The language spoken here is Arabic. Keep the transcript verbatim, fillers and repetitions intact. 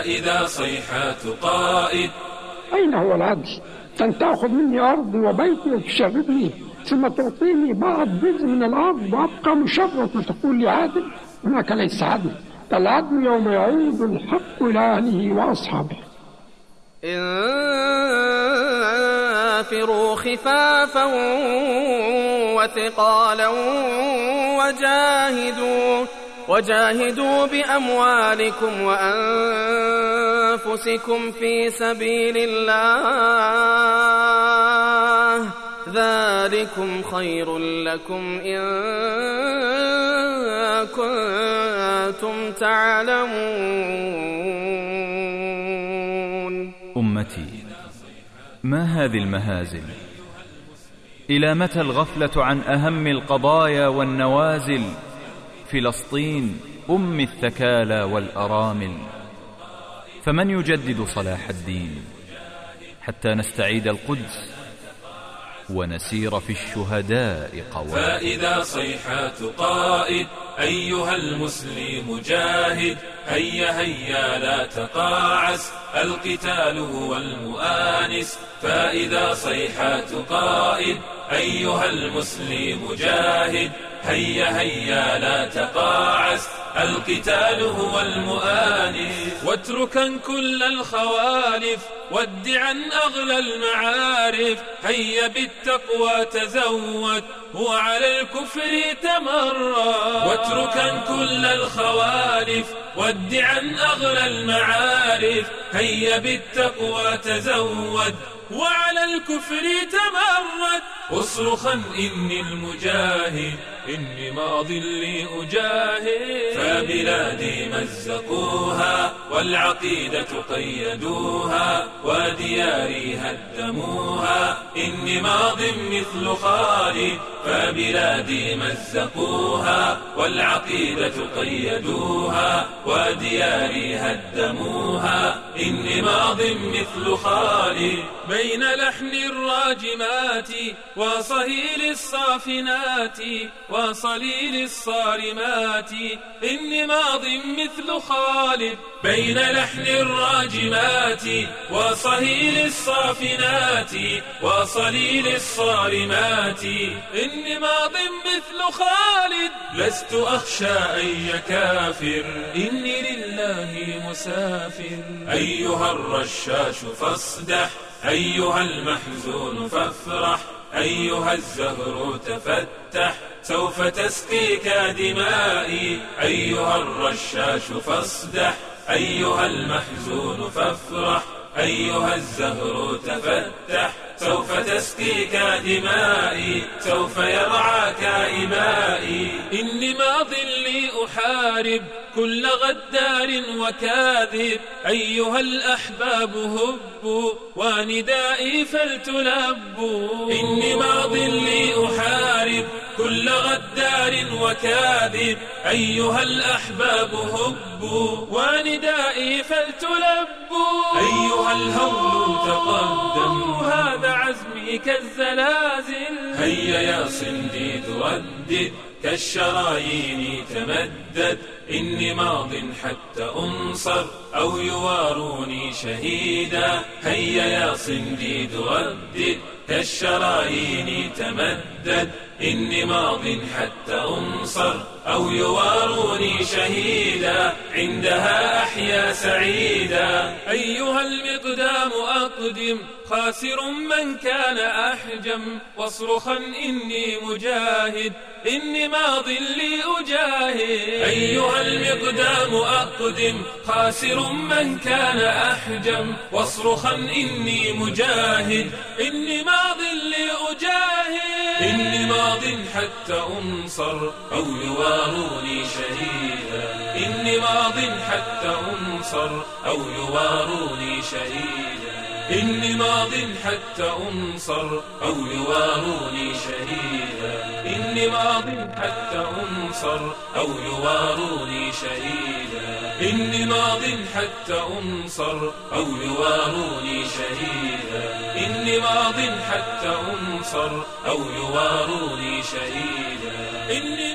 فإذا صيحات قائد. أين هو العدل؟ أن تأخذ مني أرضي وبيتي وتشردني، ثم تعطيني بعض جزء من الأرض وأبقى مشرد وتقول لي عادل؟ هناك ليس عدل. العدل يوم يعود الحق إلى أهله وأصحابه. انفروا خفافا وثقالا وجاهدوا وجاهدوا بأموالكم وأنفسكم في سبيل الله، ذلكم خير لكم إن كنتم تعلمون. أمتي، ما هذه المهازل؟ إلى متى الغفلة عن أهم القضايا والنوازل؟ فلسطين أم الثكالى والأرامل، فمن يجدد صلاح الدين حتى نستعيد القدس ونسير في الشهداء قوام. فإذا صيحات قائد أيها المسلم جاهد، هيا هيا لا تقاعس، القتال هو المؤانس. فإذا صيحات قائد أيها المسلم جاهد، هيا هيا لا تقاعس، القتال هو المؤانس. واتركا كل الخوالف وادعا أغلى المعارف، هيا بالتقوى تزود وعلى الكفر تمرد. واتركا كل الخوالف وادعا أغلى المعارف، هيا بالتقوى تزود وعلى الكفر تمرد. اصرخا إني المجاهد، إني ماض لي أجاهد. فبلادي مزقوها والعقيدة قيدوها، ودياري هدموها، إني ماض مثل خالد. فبلادي مزقوها والعقيدة قيدوها، ودياري هدموها، إني ماض مثل خالد. بين لحن الراجمات وصهيل الصافنات وصليل الصارمات، إني ماض مثل خالد. بين لحن الراجمات وصهيل الصافنات وصليل الصارمات، إني ماض مثل خالد. لست أخشى أي كافر، إني لله مسافر. أيها الرشاش فاصدح، أيها المحزون فافرح، أيها الزهر تفتح، سوف تسقيك دمائي. أيها الرشاش فاصدح، أيها المحزون فافرح، أيها الزهر تفتح، سوف تسقيك دمائي، سوف يرعاك إمائي. إني ماض لي أحارب كل غدار وكاذب، أيها الأحباب هبوا وندائي فلتلبوا. إني ماض لي أحارب كل غدار وكاذب، أيها الأحباب هبوا وندائي فلتلبوا. أيها الهول تقدم، هذا عزمي كالزلازل. هيا يا صنديد ردد، كالشرايين تمدد، إني ماض حتى أنصر أو يواروني شهيدا. هيا يا صنديد ردد، كالشرايين تمدد، إني ماض حتى أنصر أو يواروني شهيدا. عندها أحيا سعيدا. أيها المقدام أقدم، خاسر من كان أحجم، واصرخا إني مجاهد، إني ماض لي أجاهد. أيها المقدام أقدم، خاسر من كان أحجم، واصرخا إني مجاهد، إني ماض لي أجاهد. إني ماض حتى أنصر أو يواروني شهيدا. إني ماض حتى أنصر أو يواروني شهيدا. إني ماض حتى أنصر أو يواروني شهيدا. إني ماض حتى أنصر أو يواروني شهيدا. إني ماض حتى أنصر أو يواروني شهيدا. إني ماض حتى أنصر أو يواروني شهيدا. إني